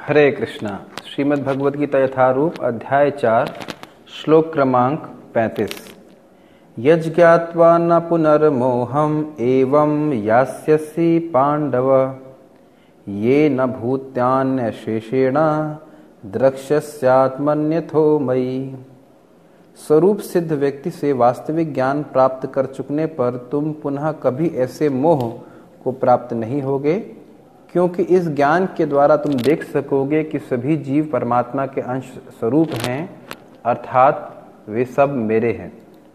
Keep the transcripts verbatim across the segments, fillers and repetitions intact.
हरे कृष्णा। श्रीमद् भगवद गीता यथारूप अध्याय चार श्लोक क्रमांक पैंतीस। यज्ञात्वा न पुनर्मोहम एवं यास्यसि पांडव ये न भूत्यान्य शेषेण द्रक्ष्यस्यात्मन्यथो मयि। स्वरूप सिद्ध व्यक्ति से वास्तविक ज्ञान प्राप्त कर चुकने पर तुम पुनः कभी ऐसे मोह को प्राप्त नहीं होगे, क्योंकि इस ज्ञान के द्वारा तुम देख सकोगे कि सभी जीव परमात्मा के अंश स्वरूप हैं, अर्थात वे सब मेरे हैं।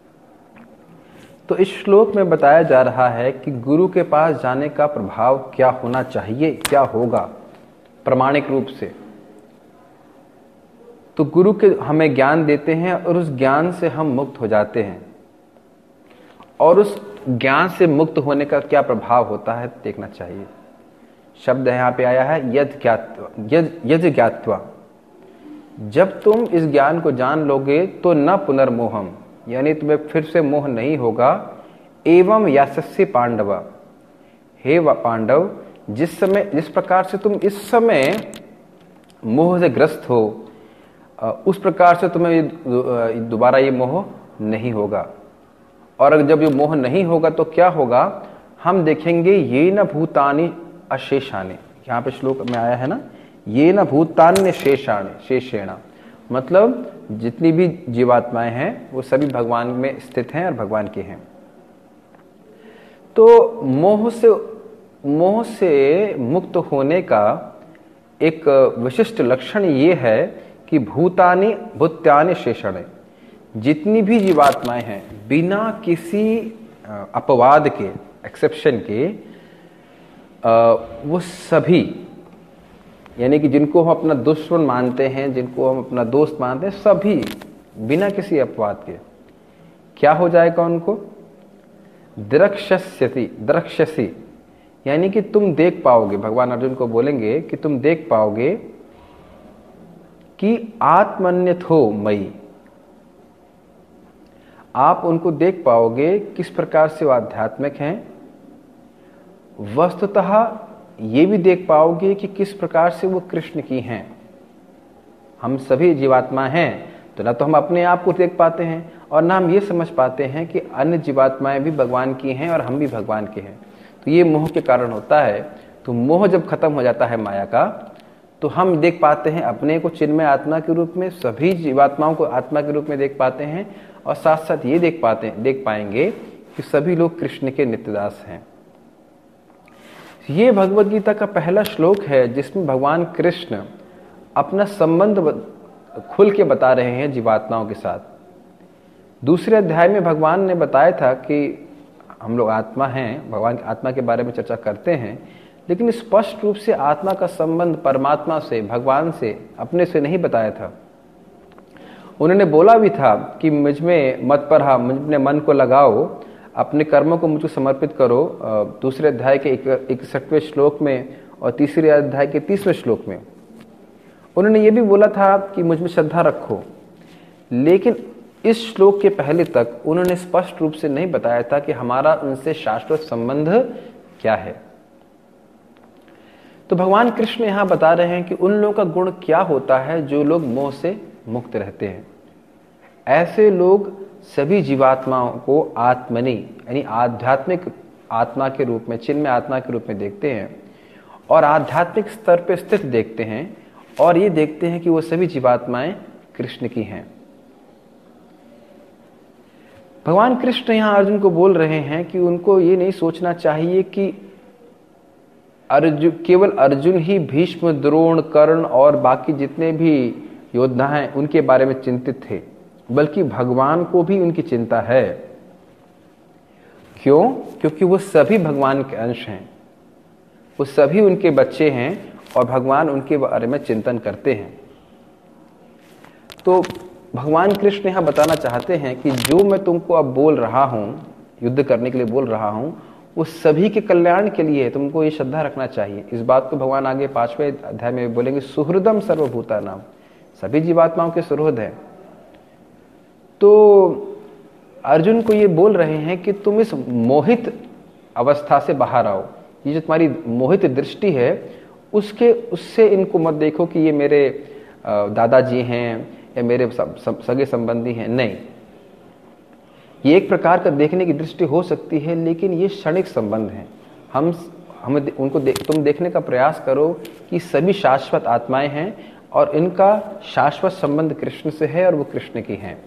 तो इस श्लोक में बताया जा रहा है कि गुरु के पास जाने का प्रभाव क्या होना चाहिए, क्या होगा प्रामाणिक रूप से। तो गुरु के हमें ज्ञान देते हैं और उस ज्ञान से हम मुक्त हो जाते हैं, और उस ज्ञान से मुक्त होने का क्या प्रभाव होता है देखना चाहिए। शब्द यहाँ पे आया है यद ज्ञात्वा, यद यद ज्ञात्वा। जब तुम इस ज्ञान को जान लोगे तो न पुनर्मोहम, यानी तुम्हें फिर से मोह नहीं होगा। एवं यास्यसि पांडव, हे पांडव, जिस समय जिस प्रकार से तुम इस समय मोह से ग्रस्त हो, उस प्रकार से तुम्हें दोबारा ये मोह नहीं होगा। और जब ये मोह नहीं होगा तो क्या होगा, हम देखेंगे ये न भूतानि अशेषाने। यहाँ पे श्लोक में आया है ना, ये न भूतान्य शेषाने शेषेण, मतलब जितनी भी जीवात्माएं हैं वो सभी भगवान में स्थित हैं और भगवान के हैं। तो मोह से मोह से मुक्त होने का एक विशिष्ट लक्षण ये है कि भूतानि भूत्यानि शेषणे, जितनी भी जीवात्माएं हैं बिना किसी अपवाद के, एक्सेप्शन के, वो सभी, यानी कि जिनको हम अपना दुश्मन मानते हैं, जिनको हम अपना दोस्त मानते हैं, सभी बिना किसी अपवाद के क्या हो जाएगा उनको, द्रक्ष्यसि द्रक्ष्यसि, यानी कि तुम देख पाओगे। भगवान अर्जुन को बोलेंगे कि तुम देख पाओगे कि आत्मन्यथो मयि, आप उनको देख पाओगे किस प्रकार से वो आध्यात्मिक हैं। वस्तुतः ये भी देख पाओगे कि किस प्रकार से वो कृष्ण की हैं। हम सभी जीवात्मा हैं, तो ना तो हम अपने आप को देख पाते हैं और ना हम ये समझ पाते हैं कि अन्य जीवात्माएं भी भगवान की हैं और हम भी भगवान के हैं। तो ये मोह के कारण होता है। तो मोह जब खत्म हो जाता है माया का, तो हम देख पाते हैं अपने को चिन्मय आत्मा के रूप में, सभी जीवात्माओं को आत्मा के रूप में देख पाते हैं, और साथ साथ ये देख पाते हैं देख पाएंगे कि सभी लोग कृष्ण के नित्यदास हैं। ये भगवद गीता का पहला श्लोक है जिसमें भगवान कृष्ण अपना संबंध खुल के बता रहे हैं जीवात्माओं के साथ। दूसरे अध्याय में भगवान ने बताया था कि हम लोग आत्मा हैं, भगवान की आत्मा के बारे में चर्चा करते हैं, लेकिन स्पष्ट रूप से आत्मा का संबंध परमात्मा से, भगवान से, अपने से नहीं बताया था। उन्होंने बोला भी था कि मुझ में मत पर हा, मुझ में मन को लगाओ, अपने कर्मों को मुझको समर्पित करो। दूसरे अध्याय के इकसठवें श्लोक में और तीसरे अध्याय के तीसवें श्लोक में उन्होंने ये भी बोला था कि मुझ में श्रद्धा रखो। लेकिन इस श्लोक के पहले तक उन्होंने स्पष्ट रूप से नहीं बताया था कि हमारा उनसे शाश्वत संबंध क्या है। तो भगवान कृष्ण यहां बता रहे हैं कि उन लोगों का गुण क्या होता है जो लोग मोह से मुक्त रहते हैं। ऐसे लोग सभी जीवात्माओं को आत्मनि, यानी आध्यात्मिक आत्मा के रूप में, चिन्मय आत्मा के रूप में देखते हैं, और आध्यात्मिक स्तर पर स्थित देखते हैं, और ये देखते हैं कि वो सभी जीवात्माएं कृष्ण की हैं। भगवान कृष्ण यहां अर्जुन को बोल रहे हैं कि उनको ये नहीं सोचना चाहिए कि अर्जुन, केवल अर्जुन ही भीष्म, द्रोण, कर्ण और बाकी जितने भी योद्धा हैं उनके बारे में चिंतित थे, बल्कि भगवान को भी उनकी चिंता है। क्यों? क्योंकि वो सभी भगवान के अंश हैं, वो सभी उनके बच्चे हैं, और भगवान उनके बारे में चिंतन करते हैं। तो भगवान कृष्ण यहां बताना चाहते हैं कि जो मैं तुमको अब बोल रहा हूं, युद्ध करने के लिए बोल रहा हूं, वो सभी के कल्याण के लिए है। तुमको ये श्रद्धा रखना चाहिए। इस बात को भगवान आगे पांचवें अध्याय में बोलेंगे, सुहृदम सर्वभूतानाम, सभी जीवात्माओं के सुहृद है। तो अर्जुन को ये बोल रहे हैं कि तुम इस मोहित अवस्था से बाहर आओ। ये जो तुम्हारी मोहित दृष्टि है, उसके उससे इनको मत देखो कि ये मेरे दादाजी हैं या मेरे सगे संबंधी हैं। नहीं, ये एक प्रकार का देखने की दृष्टि हो सकती है, लेकिन ये क्षणिक संबंध हैं। हम हमें उनको दे, तुम देखने का प्रयास करो कि सभी शाश्वत आत्माएं हैं और इनका शाश्वत संबंध कृष्ण से है और वो कृष्ण की हैं।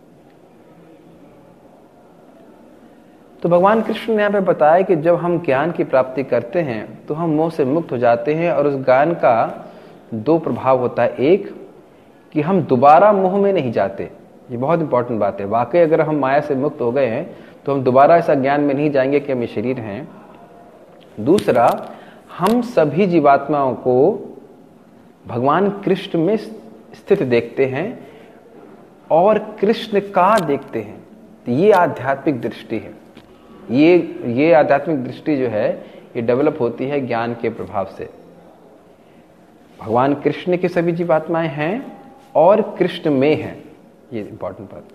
तो भगवान कृष्ण ने यहाँ पे बताया कि जब हम ज्ञान की प्राप्ति करते हैं तो हम मोह से मुक्त हो जाते हैं, और उस ज्ञान का दो प्रभाव होता है। एक कि हम दोबारा मोह में नहीं जाते, ये बहुत इंपॉर्टेंट बात है। वाकई अगर हम माया से मुक्त हो गए हैं तो हम दोबारा ऐसा ज्ञान में नहीं जाएंगे कि हम ये शरीर हैं। दूसरा, हम सभी जीवात्माओं को भगवान कृष्ण में स्थित देखते हैं और कृष्ण का देखते हैं। तो ये आध्यात्मिक दृष्टि है। ये ये आध्यात्मिक दृष्टि जो है ये डेवलप होती है ज्ञान के प्रभाव से। भगवान कृष्ण के सभी जीवात्माएं हैं और कृष्ण में हैं, ये इंपॉर्टेंट बात।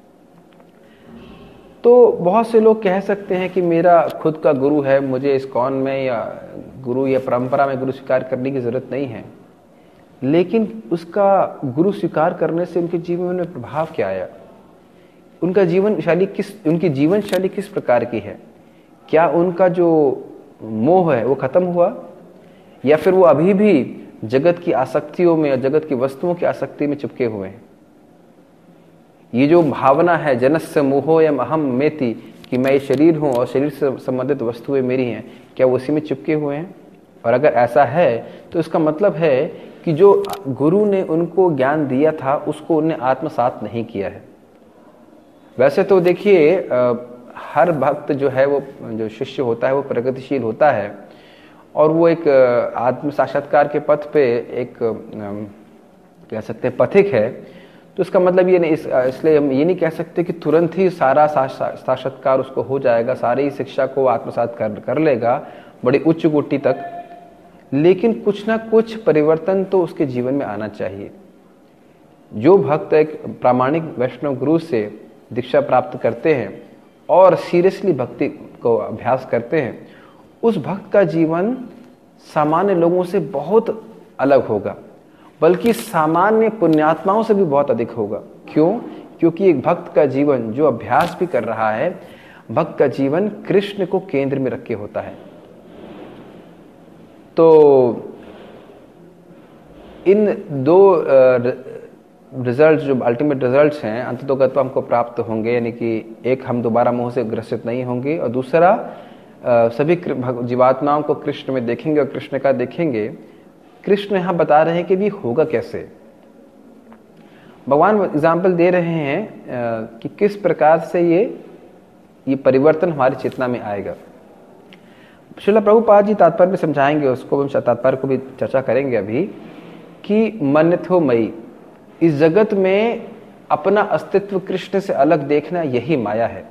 तो बहुत से लोग कह सकते हैं कि मेरा खुद का गुरु है, मुझे इस्कॉन में या गुरु या परंपरा में गुरु स्वीकार करने की जरूरत नहीं है। लेकिन उसका गुरु स्वीकार करने से उनके जीवन में प्रभाव क्या आया? उनका जीवन शैली किस उनकी जीवन शैली किस प्रकार की है? क्या उनका जो मोह है वो खत्म हुआ, या फिर वो अभी भी जगत की आसक्तियों में या जगत की वस्तुओं की आसक्ति में चिपके हुए हैं? ये जो भावना है जनस्य मोहो यम अहम मेति, कि मैं शरीर हूं और शरीर से संबंधित वस्तुएं मेरी हैं, क्या वो उसी में चिपके हुए हैं? और अगर ऐसा है तो इसका मतलब है कि जो गुरु ने उनको ज्ञान दिया था उसको उन्हें आत्मसात नहीं किया है। वैसे तो देखिए, हर भक्त जो है वो जो शिष्य होता है वो प्रगतिशील होता है और वो एक आत्म साक्षात्कार के पथ पे एक कह सकते हैं पथिक है। तो इसका मतलब ये नहीं, इस, इसलिए हम ये नहीं कह सकते कि तुरंत ही सारा साक्षात्कार उसको हो जाएगा, सारी शिक्षा को आत्मसात कर कर लेगा बड़ी उच्च कोटि तक। लेकिन कुछ ना कुछ परिवर्तन तो उसके जीवन में आना चाहिए। जो भक्त एक प्रामाणिक वैष्णव गुरु से दीक्षा प्राप्त करते हैं और सीरियसली भक्ति को अभ्यास करते हैं, उस भक्त का जीवन सामान्य लोगों से बहुत अलग होगा, बल्कि सामान्य पुण्यात्माओं से भी बहुत अधिक होगा। क्यों? क्योंकि एक भक्त का जीवन जो अभ्यास भी कर रहा है, भक्त का जीवन कृष्ण को केंद्र में रख के होता है। तो इन दो रिजल्ट जो अल्टीमेट रिजल्ट्स हैं अंततोगत्वा हमको प्राप्त होंगे, यानी कि एक हम दोबारा मोह से ग्रसित नहीं होंगे, और दूसरा सभी जीवात्माओं को कृष्ण में देखेंगे और कृष्ण का देखेंगे। कृष्ण यहां बता रहे हैं कि भी होगा कैसे। भगवान एग्जाम्पल दे रहे हैं कि किस प्रकार से ये ये परिवर्तन हमारी चेतना में आएगा। श्रील प्रभुपाद जी तात्पर्य में समझाएंगे, उसको हम तात्पर्य को भी चर्चा करेंगे अभी, कि मन्यथो मयि, इस जगत में अपना अस्तित्व कृष्ण से अलग देखना यही माया है।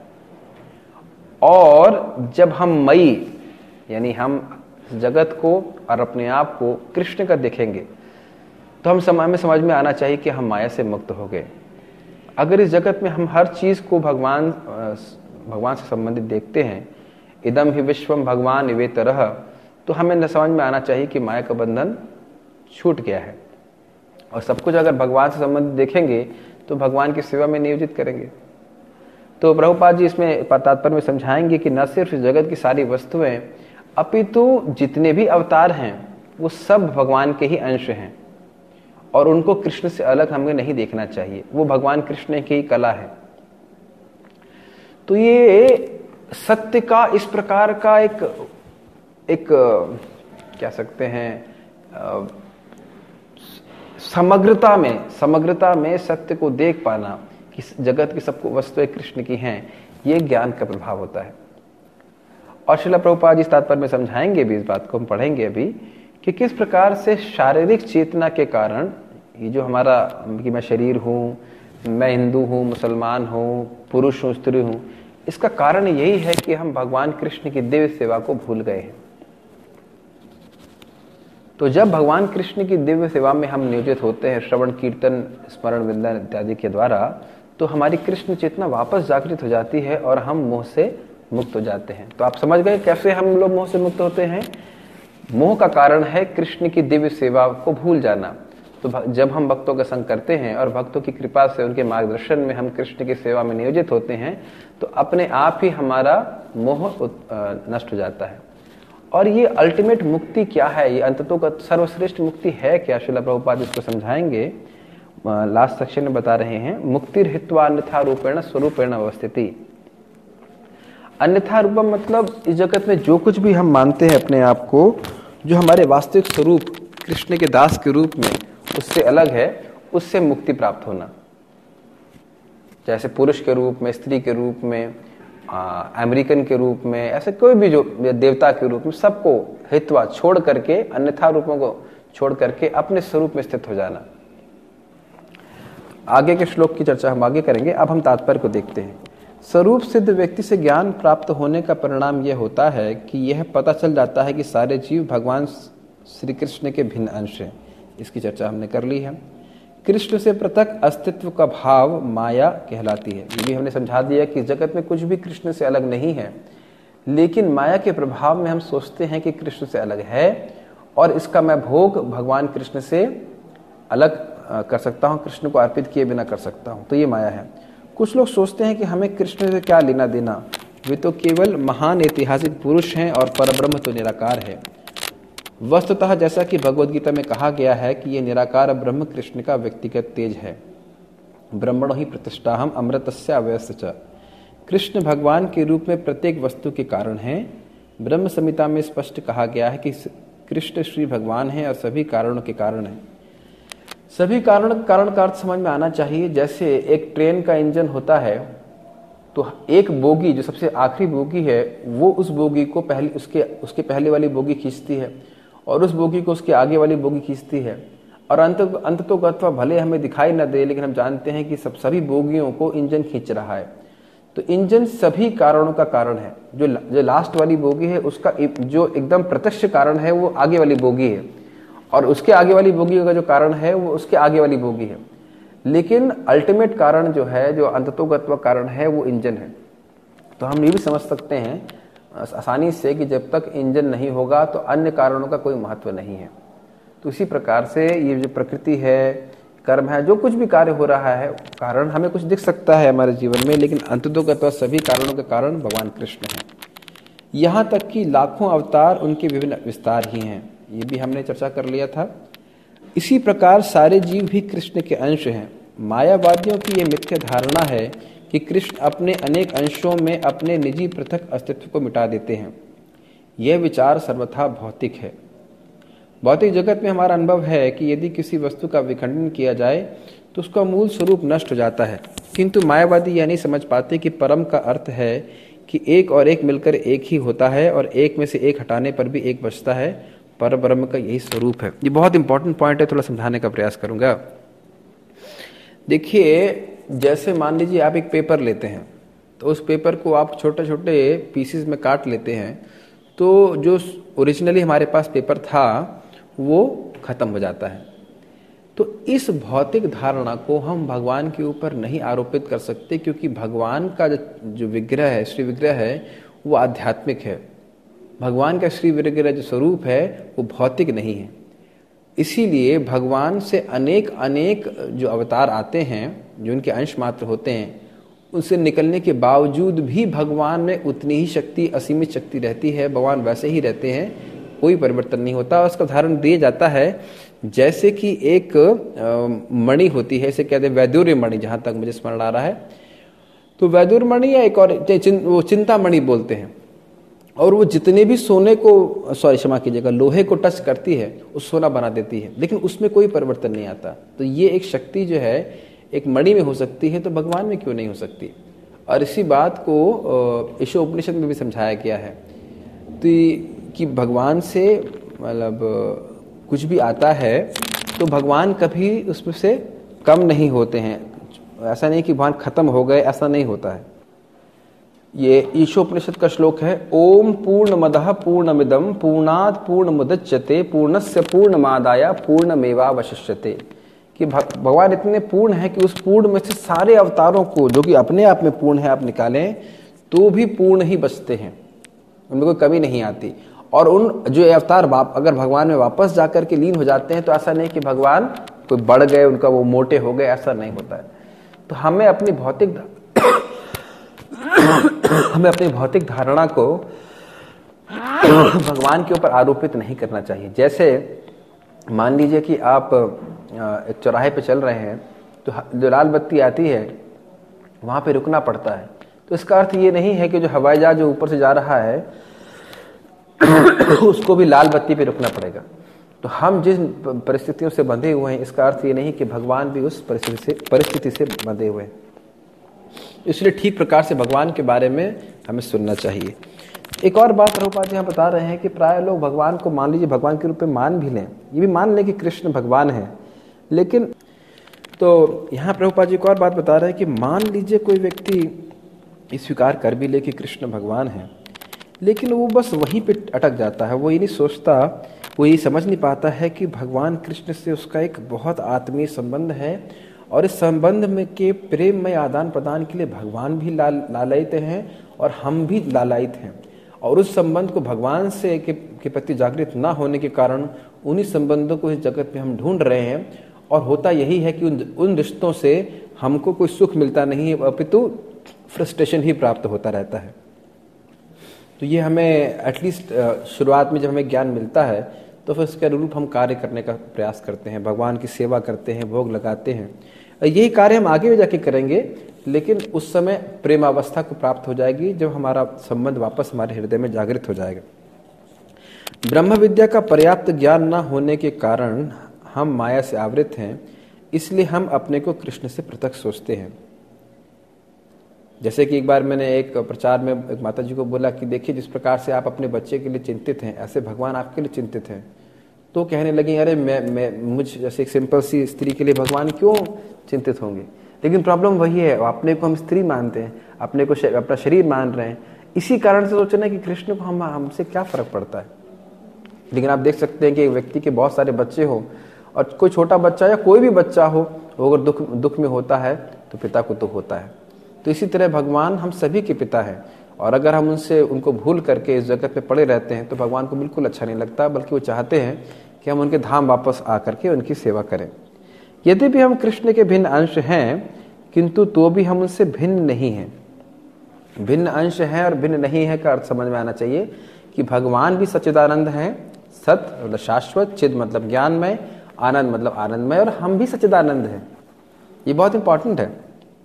और जब हम मयि यानी हम जगत को और अपने आप को कृष्ण का देखेंगे तो हम समय में समझ में आना चाहिए कि हम माया से मुक्त हो गए। अगर इस जगत में हम हर चीज को भगवान भगवान से संबंधित देखते हैं, इदम ही विश्वम भगवान निवेतरह, तो हमें न समझ में आना चाहिए कि माया का बंधन छूट गया है। और सब कुछ अगर भगवान से संबंधित देखेंगे तो भगवान की सेवा में नियोजित करेंगे। तो प्रभुपाद जी इसमें तात्पर्य में समझाएंगे कि न सिर्फ जगत की सारी वस्तुएं अपितु जितने भी अवतार हैं वो सब भगवान के ही अंश हैं, और उनको कृष्ण से अलग हमें नहीं देखना चाहिए। वो भगवान कृष्ण की कला है। तो ये सत्य का इस प्रकार का एक एक क्या सकते हैं समग्रता में समग्रता में सत्य को देख पाना कि जगत की सबको वस्तुएं कृष्ण की हैं, ये ज्ञान का प्रभाव होता है। और श्रील प्रभुपाद इस तात्पर्य में समझाएंगे भी, इस बात को हम पढ़ेंगे अभी, कि किस प्रकार से शारीरिक चेतना के कारण ये जो हमारा कि मैं शरीर हूँ, मैं हिंदू हूँ, मुसलमान हूँ, पुरुष हूँ, स्त्री हूँ, इसका कारण यही है कि हम भगवान कृष्ण की दिव्य सेवा को भूल गए हैं। तो जब भगवान कृष्ण की दिव्य सेवा में हम नियोजित होते हैं, श्रवण कीर्तन स्मरण वंदन इत्यादि के द्वारा, तो हमारी कृष्ण चेतना वापस जागृत हो जाती है और हम मोह से मुक्त हो जाते हैं। तो आप समझ गए कैसे हम लोग मोह से मुक्त होते हैं। मोह का कारण है कृष्ण की दिव्य सेवा को भूल जाना। तो जब हम भक्तों का संग करते हैं और भक्तों की कृपा से उनके मार्गदर्शन में हम कृष्ण की सेवा में नियोजित होते हैं तो अपने आप ही हमारा मोह नष्ट हो जाता है। और ये अल्टीमेट मुक्ति क्या है, ये अंततों का सर्वश्रेष्ठ मुक्ति है क्या, श्रील प्रभुपाद इसको समझाएंगे। लास्ट सेक्शन में बता रहे हैं, मुक्तिर हित्वा अन्यथा रूपेण स्वरूपेण अवस्थिति। अन्यथा रूपम मतलब इस जगत में जो कुछ भी हम मानते हैं अपने आप को, जो हमारे वास्तविक स्वरूप कृष्ण के दास के रूप में उससे अलग है, उससे मुक्ति प्राप्त होना। जैसे पुरुष के रूप में, स्त्री के रूप में, अमेरिकन के रूप में, ऐसे कोई भी जो देवता के रूप में, सबको हित्वा छोड़ करके, अन्यथा रूपों को छोड़ करके अपने स्वरूप में स्थित हो जाना। आगे के श्लोक की चर्चा हम आगे करेंगे। अब हम तात्पर्य को देखते हैं। स्वरूप सिद्ध व्यक्ति से ज्ञान प्राप्त होने का परिणाम यह होता है कि यह पता चल जाता है कि सारे जीव भगवान श्री कृष्ण के भिन्न अंश हैं। इसकी चर्चा हमने कर ली है। कृष्ण से पृथक अस्तित्व का भाव माया कहलाती है। ये भी हमने समझा दिया कि जगत में कुछ भी कृष्ण से अलग नहीं है, लेकिन माया के प्रभाव में हम सोचते हैं कि कृष्ण से अलग है और इसका मैं भोग भगवान कृष्ण से अलग कर सकता हूँ, कृष्ण को अर्पित किए बिना कर सकता हूँ। तो ये माया है। कुछ लोग सोचते हैं कि हमें कृष्ण से क्या लेना देना, वे तो केवल महान ऐतिहासिक पुरुष हैं और परब्रह्म तो निराकार है। वस्तुतः जैसा कि भगवद गीता में कहा गया है कि यह निराकार ब्रह्म कृष्ण का व्यक्तिगत तेज है। ब्रह्मणो ही प्रतिष्ठाहम अमृतस्य अव्यस्य। कृष्ण भगवान के रूप में प्रत्येक वस्तु के कारण हैं। ब्रह्म संहिता में स्पष्ट कहा गया है कि कृष्ण श्री भगवान है और सभी कारणों के कारण है। सभी कारण कारण का अर्थ समझ में आना चाहिए। जैसे एक ट्रेन का इंजन होता है तो एक बोगी जो सबसे आखिरी बोगी है वो उस बोगी को पहले उसके उसके पहले वाली बोगी खींचती है और उस बोगी को उसके आगे वाली बोगी खींचती है। और अंत अंत तो गत्वा भले हमें दिखाई न दे, लेकिन हम जानते हैं कि सब सभी बोगियों को इंजन खींच रहा है। तो इंजन सभी कारणों का कारण है। जो जो लास्ट वाली बोगी है उसका जो एकदम प्रत्यक्ष कारण है वो आगे वाली बोगी है, और उसके आगे वाली बोगी का जो कारण है वो उसके आगे वाली बोगी है। लेकिन अल्टीमेट कारण जो है, जो अंततोगत्व कारण है, वो इंजन है। तो हम ये भी समझ सकते हैं आसानी से कि जब तक इंजन नहीं होगा तो अन्य कारणों का कोई महत्व नहीं है। तो इसी प्रकार से ये जो प्रकृति है, कर्म है, जो कुछ भी कार्य हो रहा है, कारण हमें कुछ दिख सकता है हमारे जीवन में, लेकिन अंततोगत्व सभी कारणों के कारण भगवान कृष्ण हैं। यहाँ तक कि लाखों अवतार उनके विभिन्न विस्तार ही हैं। ये भी हमने चर्चा कर लिया था। इसी प्रकार सारे जीव भी कृष्ण के अंश हैं। मायावादियों की यह मिथ्या धारणा है कि कृष्ण अपने अनेक अंशों में अपने निजी पृथक अस्तित्व को मिटा देते हैं। यह विचार सर्वथा भौतिक है। भौतिक जगत में हमारा अनुभव है कि यदि किसी वस्तु का विखंडन किया जाए तो उसका मूल स्वरूप नष्ट हो जाता है, किंतु मायावादी यह नहीं समझ पाते कि परम का अर्थ है कि एक और एक मिलकर एक ही होता है और एक में से एक हटाने पर भी एक बचता है। पर ब्रह्म का यही स्वरूप है। ये बहुत इंपॉर्टेंट पॉइंट है, थोड़ा समझाने का प्रयास करूंगा। देखिए, जैसे मान लीजिए आप एक पेपर लेते हैं तो उस पेपर को आप छोटे छोटे पीसेस में काट लेते हैं, तो जो ओरिजिनली हमारे पास पेपर था वो खत्म हो जाता है। तो इस भौतिक धारणा को हम भगवान के ऊपर नहीं आरोपित कर सकते, क्योंकि भगवान का जो विग्रह है, श्री विग्रह है, वो आध्यात्मिक है। भगवान का श्री विग्रह जो स्वरूप है वो भौतिक नहीं है। इसीलिए भगवान से अनेक अनेक जो अवतार आते हैं, जो उनके अंश मात्र होते हैं, उनसे निकलने के बावजूद भी भगवान में उतनी ही शक्ति, असीमित शक्ति रहती है। भगवान वैसे ही रहते हैं, कोई परिवर्तन नहीं होता। उसका उदाहरण दिया जाता है जैसे कि एक मणि होती है, इसे कहते हैं वैदुर्य मणि, जहां तक मुझे स्मरण आ रहा है। तो वैदुर्य मणि या एक और वो चिंता मणि बोलते हैं, और वो जितने भी सोने को, सॉरी क्षमा कीजिएगा, लोहे को टच करती है उस सोना बना देती है, लेकिन उसमें कोई परिवर्तन नहीं आता। तो ये एक शक्ति जो है एक मणि में हो सकती है, तो भगवान में क्यों नहीं हो सकती? और इसी बात को ईशो उपनिषद में भी समझाया गया है तो कि भगवान से मतलब कुछ भी आता है तो भगवान कभी उसमें से कम नहीं होते हैं। ऐसा नहीं कि भगवान खत्म हो गए, ऐसा नहीं होता है। ये ईशोपनिषद का श्लोक है, ओम पूर्णमदः पूर्णमिदं पूर्णात् पूर्णमुदच्यते पूर्णस्य पूर्णमादाय पूर्णमेवावशिष्यते। कि भगवान इतने पूर्ण है कि उस पूर्ण में से सारे अवतारों को, जो कि अपने आप में पूर्ण है, आप निकालें तो भी पूर्ण ही बचते हैं, उनमें कोई कमी नहीं आती। और उन जो अवतार अगर भगवान में वापस जाकर के लीन हो जाते हैं तो ऐसा नहीं कि भगवान कोई बढ़ गए, उनका वो मोटे हो गए, ऐसा नहीं होता है। तो हमें अपनी भौतिक हमें अपनी भौतिक धारणा को भगवान के ऊपर आरोपित नहीं करना चाहिए। जैसे मान लीजिए कि आप एक चौराहे पे चल रहे हैं तो जो लाल बत्ती आती है वहां पे रुकना पड़ता है, तो इसका अर्थ ये नहीं है कि जो हवाई जहाज जो ऊपर से जा रहा है उसको भी लाल बत्ती पे रुकना पड़ेगा। तो हम जिस परिस्थितियों से बंधे हुए हैं इसका अर्थ ये नहीं कि भगवान भी उस परिस्थिति से परिस्थिति से बंधे हुए हैं। इसलिए ठीक प्रकार से भगवान के बारे में हमें सुनना चाहिए। एक और बात प्रभुपाद जी यहाँ बता रहे हैं कि प्राय लोग भगवान को मान लीजिए भगवान के रूप में मान भी लें, ये भी मान लें कि कृष्ण भगवान है, लेकिन तो यहाँ प्रभुपाद जी एक और बात बता रहे हैं कि मान लीजिए कोई व्यक्ति स्वीकार कर भी ले कि कृष्ण भगवान है, लेकिन वो बस वहीं पे अटक जाता है। वो ये नहीं सोचता, वो ये समझ नहीं पाता है कि भगवान कृष्ण से उसका एक बहुत आत्मीय संबंध है और इस संबंध में के प्रेम में आदान प्रदान के लिए भगवान भी लाल लालायित हैं और हम भी लालायित हैं। और उस संबंध को भगवान से के, के प्रति जागृत ना होने के कारण उन्हीं संबंधों को इस जगत में हम ढूंढ रहे हैं। और होता यही है कि उन उन रिश्तों से हमको कोई सुख मिलता नहीं है, अपितु फ्रस्ट्रेशन ही प्राप्त होता रहता है। तो ये हमें एटलीस्ट शुरुआत में जब हमें ज्ञान मिलता है तो फिर उसके अनुरूप हम कार्य करने का प्रयास करते हैं, भगवान की सेवा करते हैं, भोग लगाते हैं। यही कार्य हम आगे भी जाके करेंगे, लेकिन उस समय प्रेमावस्था को प्राप्त हो जाएगी जब हमारा संबंध वापस हमारे हृदय में जागृत हो जाएगा। ब्रह्म विद्या का पर्याप्त ज्ञान न होने के कारण हम माया से आवृत हैं, इसलिए हम अपने को कृष्ण से पृथक सोचते हैं। जैसे कि एक बार मैंने एक प्रचार में एक माता जी को बोला कि देखिए जिस प्रकार से आप अपने बच्चे के लिए चिंतित हैं ऐसे भगवान आपके लिए चिंतित हैं। तो कहने लगी अरे मैं मैं मुझ जैसे एक सिंपल सी स्त्री के लिए भगवान क्यों चिंतित होंगे। लेकिन प्रॉब्लम वही है, अपने को हम स्त्री मानते हैं, अपने को अपना शरीर मान रहे हैं, इसी कारण से सोचना कि कृष्ण को हम हमसे क्या फर्क पड़ता है। लेकिन आप देख सकते हैं कि एक व्यक्ति के बहुत सारे बच्चे हो और कोई छोटा बच्चा या कोई भी बच्चा हो वो अगर दुख दुख में होता है तो पिता को दुख होता है। तो इसी तरह भगवान हम सभी के पिता हैं और अगर हम उनसे उनको भूल करके इस जगत में पड़े रहते हैं तो भगवान को बिल्कुल अच्छा नहीं लगता, बल्कि वो चाहते हैं कि हम उनके धाम वापस आकर के उनकी सेवा करें। यदि भी हम कृष्ण के भिन्न अंश हैं किंतु तो भी हम उनसे भिन्न नहीं हैं। भिन्न अंश है और भिन्न नहीं है का अर्थ समझ में आना चाहिए कि भगवान भी सच्चिदानंद हैं, सत मतलब शाश्वत, चिद मतलब ज्ञानमय, आनंद मतलब आनंदमय, और हम भी सच्चिदानंद हैं। ये बहुत इंपॉर्टेंट है।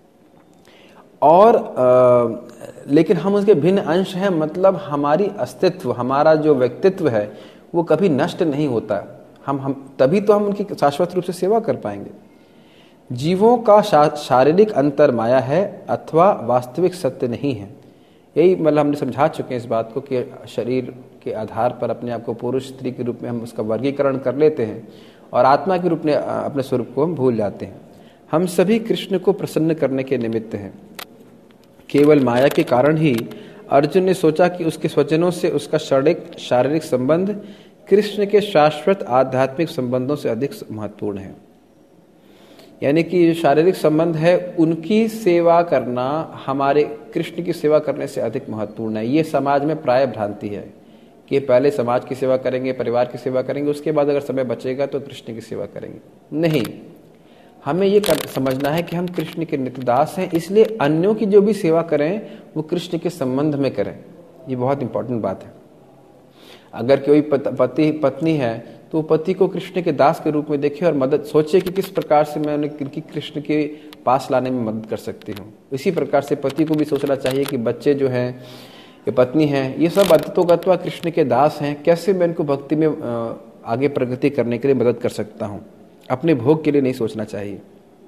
और आ, लेकिन हम उसके भिन्न अंश हैं, मतलब हमारी अस्तित्व, हमारा जो व्यक्तित्व है वो कभी नष्ट नहीं होता। हम हम तभी तो हम उनकी शाश्वत रूप से सेवा कर पाएंगे। जीवों का शा, शारीरिक अंतर माया है अथवा वास्तविक सत्य नहीं है। यही मतलब हमने समझा चुके हैं इस बात को कि शरीर के आधार पर अपने आप को पुरुष स्त्री के रूप में हम उसका वर्गीकरण कर लेते हैं और आत्मा के रूप में अपने स्वरूप को हम भूल जाते हैं। हम सभी कृष्ण को प्रसन्न करने के निमित्त हैं। केवल माया के कारण ही अर्जुन ने सोचा कि उसके स्वजनों से उसका शारीरिक शारीरिक संबंध कृष्ण के शाश्वत आध्यात्मिक संबंधों से अधिक महत्वपूर्ण है। यानी कि जो शारीरिक संबंध है उनकी सेवा करना हमारे कृष्ण की सेवा करने से अधिक महत्वपूर्ण है। ये समाज में प्राय भ्रांति है कि पहले समाज की सेवा करेंगे, परिवार की सेवा करेंगे, उसके बाद अगर समय बचेगा तो कृष्ण की सेवा करेंगे। नहीं, हमें ये समझना है कि हम कृष्ण के नित्यदास हैं, इसलिए अन्यों की जो भी सेवा करें वो कृष्ण के संबंध में करें। ये बहुत इंपॉर्टेंट बात है। अगर कोई पति पत्नी है तो पति को कृष्ण के दास के रूप में देखे और मदद सोचे कि किस प्रकार से मैं उन्हें कृष्ण के पास लाने में मदद कर सकती हूँ। इसी प्रकार से पति को भी सोचना चाहिए कि बच्चे जो हैं, ये पत्नी है, ये सब अततोगत्वा कृष्ण के दास हैं, कैसे मैं इनको भक्ति में आगे प्रगति करने के लिए मदद कर सकता हूँ। अपने भोग के लिए नहीं सोचना चाहिए।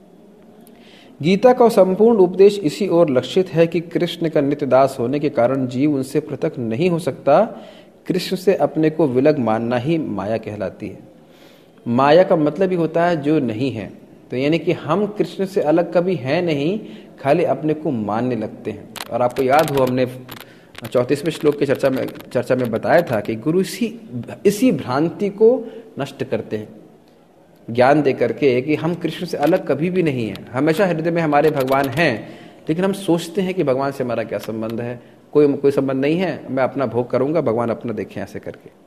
गीता का संपूर्ण उपदेश इसी ओर लक्षित है कि कृष्ण का नित्य दास होने के कारण जीव उनसे पृथक नहीं हो सकता। कृष्ण से अपने को विलग मानना ही माया कहलाती है। माया का मतलब ही होता है जो नहीं है। तो यानी कि हम कृष्ण से अलग कभी हैं नहीं, खाली अपने को मानने लगते हैं। और आपको याद हो हमने चौंतीसवें श्लोक की चर्चा में चर्चा में बताया था कि गुरु इसी इसी भ्रांति को नष्ट करते हैं, ज्ञान दे करके कि हम कृष्ण से अलग कभी भी नहीं है। हमेशा हृदय में हमारे भगवान हैं, लेकिन हम सोचते हैं कि भगवान से हमारा क्या संबंध है। कोई कोई संबंध नहीं है, मैं अपना भोग करूंगा, भगवान अपना देखें, ऐसे करके।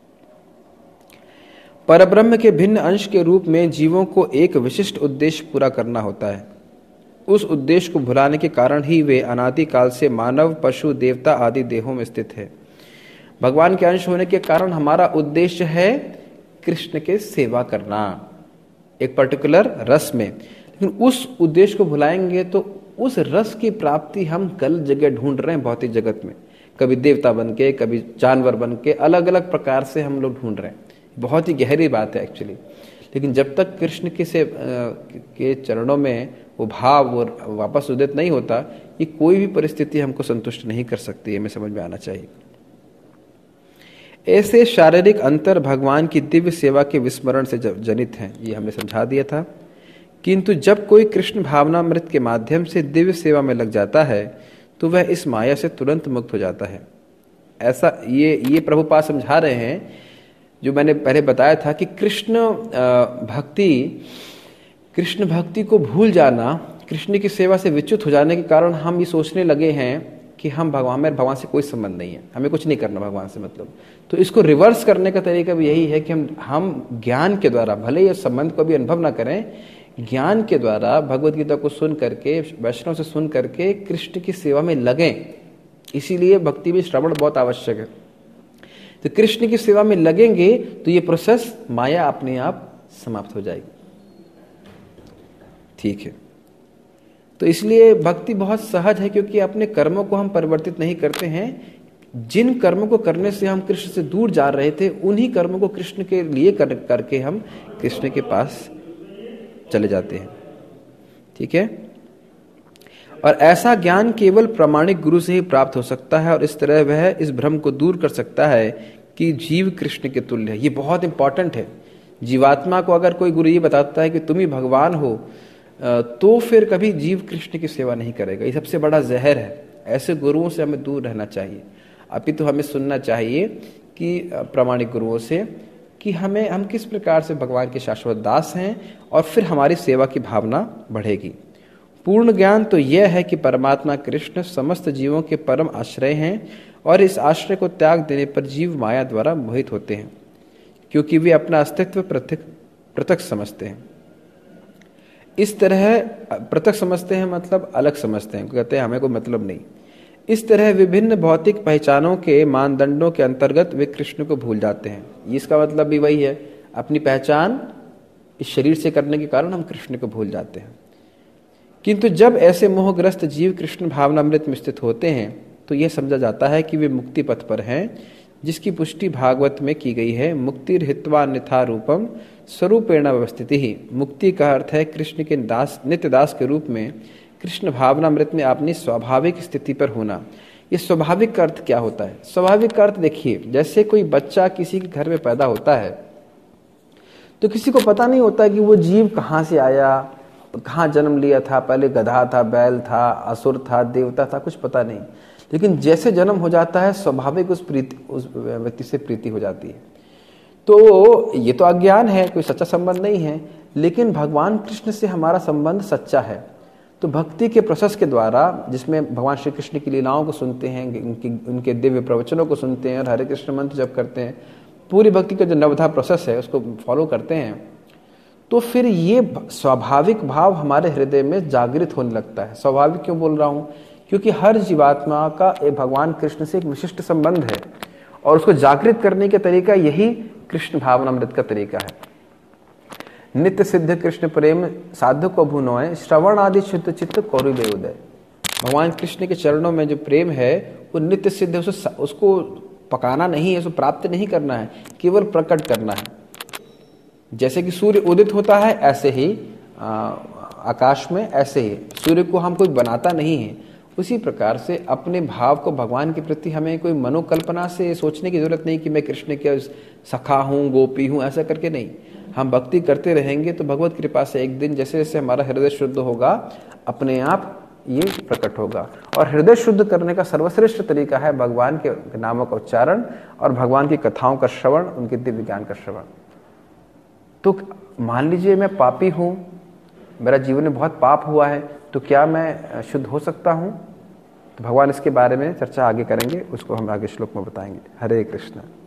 परब्रह्म के भिन्न अंश के रूप में जीवों को एक विशिष्ट उद्देश्य पूरा करना होता है। उस उद्देश्य को भुलाने के कारण ही वे अनादिकाल से मानव, पशु, देवता आदि देहों में स्थित है। भगवान के अंश होने के कारण हमारा उद्देश्य है कृष्ण के सेवा करना एक पर्टिकुलर रस में, लेकिन उस उद्देश्य को भुलाएंगे तो उस रस की प्राप्ति हम गलत जगह ढूंढ रहे हैं भौतिक जगत में। कभी देवता बन के, कभी जानवर बन के, अलग अलग प्रकार से हम लोग ढूंढ रहे हैं। बहुत ही गहरी बात है एक्चुअली। लेकिन जब तक कृष्ण के से के चरणों में वो भाव वो वापस उदित नहीं होता, ये कोई भी परिस्थिति हमको संतुष्ट नहीं कर सकती है, हमें समझ में आना चाहिए। ऐसे शारीरिक अंतर भगवान की दिव्य सेवा के विस्मरण से जनित हैं, ये हमने समझा दिया था। किंतु जब कोई कृष्ण भावनामृत के माध्यम से दिव्य सेवा में लग जाता है तो वह इस माया से तुरंत मुक्त हो जाता है। ऐसा ये ये प्रभुपाद समझा रहे हैं, जो मैंने पहले बताया था कि कृष्ण भक्ति कृष्ण भक्ति को भूल जाना, कृष्ण की सेवा से विच्युत हो जाने के कारण हम ये सोचने लगे हैं कि हम भगवान में भगवान से कोई संबंध नहीं है, हमें कुछ नहीं करना भगवान से मतलब। तो इसको रिवर्स करने का तरीका भी यही है कि हम हम ज्ञान के द्वारा, भले ये संबंध को भी अनुभव ना करें, ज्ञान के द्वारा भगवत गीता को सुन करके, वैष्णव से सुन करके कृष्ण की सेवा में लगें। इसीलिए भक्ति में श्रवण बहुत आवश्यक है। तो कृष्ण की सेवा में लगेंगे तो ये प्रोसेस माया अपने आप समाप्त हो जाएगी। ठीक है, तो इसलिए भक्ति बहुत सहज है, क्योंकि अपने कर्मों को हम परिवर्तित नहीं करते हैं। जिन कर्मों को करने से हम कृष्ण से दूर जा रहे थे, उन्हीं कर्मों को कृष्ण के लिए कर, करके हम कृष्ण के पास चले जाते हैं। ठीक है, और ऐसा ज्ञान केवल प्रामाणिक गुरु से ही प्राप्त हो सकता है, और इस तरह वह इस भ्रम को दूर कर सकता है कि जीव कृष्ण के तुल्य है। ये बहुत इंपॉर्टेंट है। जीवात्मा को अगर कोई गुरु ये बताता है कि तुम ही भगवान हो, तो फिर कभी जीव कृष्ण की सेवा नहीं करेगा। ये सबसे बड़ा जहर है। ऐसे गुरुओं से हमें दूर रहना चाहिए। अभी तो हमें सुनना चाहिए कि प्रामाणिक गुरुओं से कि हमें हम किस प्रकार से भगवान के शाश्वत दास हैं, और फिर हमारी सेवा की भावना बढ़ेगी। पूर्ण ज्ञान तो यह है कि परमात्मा कृष्ण समस्त जीवों के परम आश्रय हैं, और इस आश्रय को त्याग देने पर जीव माया द्वारा मोहित होते हैं, क्योंकि वे अपना अस्तित्व पृथक पृथक समझते हैं। इस तरह पृथक समझते हैं मतलब अलग समझते हैं, कहते हैं हमें कोई मतलब नहीं। इस तरह विभिन्न भौतिक पहचानों के मानदंडों के अंतर्गत वे कृष्ण को भूल जाते हैं। इसका मतलब भी वही है, अपनी पहचान इस शरीर से करने के कारण हम कृष्ण को भूल जाते हैं। किंतु जब ऐसे मोहग्रस्त जीव कृष्ण भावनामृत में स्थित होते हैं तो यह समझा जाता है कि वे मुक्ति पथ पर हैं, जिसकी पुष्टि भागवत में की गई है। मुक्ति हित्वा निथा रूपम स्वरूपेण व्यवस्थिति ही। मुक्ति का अर्थ है कृष्ण के दास, नित्य दास के रूप में कृष्ण भावनामृत में अपनी स्वाभाविक स्थिति पर होना। ये स्वाभाविक का अर्थ क्या होता है? स्वाभाविक का अर्थ देखिए, जैसे कोई बच्चा किसी के घर में पैदा होता है तो किसी को पता नहीं होता कि वो जीव कहाँ से आया, कहाँ जन्म लिया था, पहले गधा था, बैल था, असुर था, देवता था, कुछ पता नहीं। लेकिन जैसे जन्म हो जाता है स्वाभाविक उस प्रीति उस व्यक्ति से प्रीति हो जाती है। तो ये तो अज्ञान है, कोई सच्चा संबंध नहीं है। लेकिन भगवान कृष्ण से हमारा संबंध सच्चा है। तो भक्ति के प्रोसेस के द्वारा, जिसमें भगवान श्री कृष्ण की लीलाओं को सुनते हैं, उनकी उनके दिव्य प्रवचनों को सुनते हैं और हरे कृष्ण मंत्र जप करते हैं, पूरी भक्ति का जो नवधा प्रोसेस है उसको फॉलो करते हैं, तो फिर ये स्वाभाविक भाव हमारे हृदय में जागृत होने लगता है। स्वाभाविक क्यों बोल रहा हूँ? क्योंकि हर जीवात्मा का एक भगवान कृष्ण से एक विशिष्ट संबंध है, और उसको जागृत करने का तरीका यही कृष्ण भावनामृत का तरीका है। नित्य सिद्ध कृष्ण प्रेम साधु को भुनोय, श्रवण आदि शुद्ध चित्त कौरुबे उदय। भगवान कृष्ण के चरणों में जो प्रेम है वो नित्य सिद्ध है। उसको, उसको पकाना नहीं है, उसको प्राप्त नहीं करना है, केवल प्रकट करना है। जैसे कि सूर्य उदित होता है ऐसे ही आ, आकाश में, ऐसे ही सूर्य को हम कोई बनाता नहीं है। उसी प्रकार से अपने भाव को भगवान के प्रति हमें कोई मनोकल्पना से सोचने की जरूरत नहीं कि मैं कृष्ण के सखा हूँ, गोपी हूँ, ऐसा करके नहीं। हम भक्ति करते रहेंगे तो भगवत कृपा से एक दिन जैसे जैसे हमारा हृदय शुद्ध होगा, अपने आप ये प्रकट होगा। और हृदय शुद्ध करने का सर्वश्रेष्ठ तरीका है भगवान के नामों का उच्चारण और भगवान की कथाओं का श्रवण, उनके दिव्य ज्ञान का श्रवण। तो मान लीजिए मैं पापी हूँ, मेरा जीवन में बहुत पाप हुआ है, तो क्या मैं शुद्ध हो सकता हूँ? तो भगवान इसके बारे में चर्चा आगे करेंगे, उसको हम आगे श्लोक में बताएंगे। हरे कृष्ण।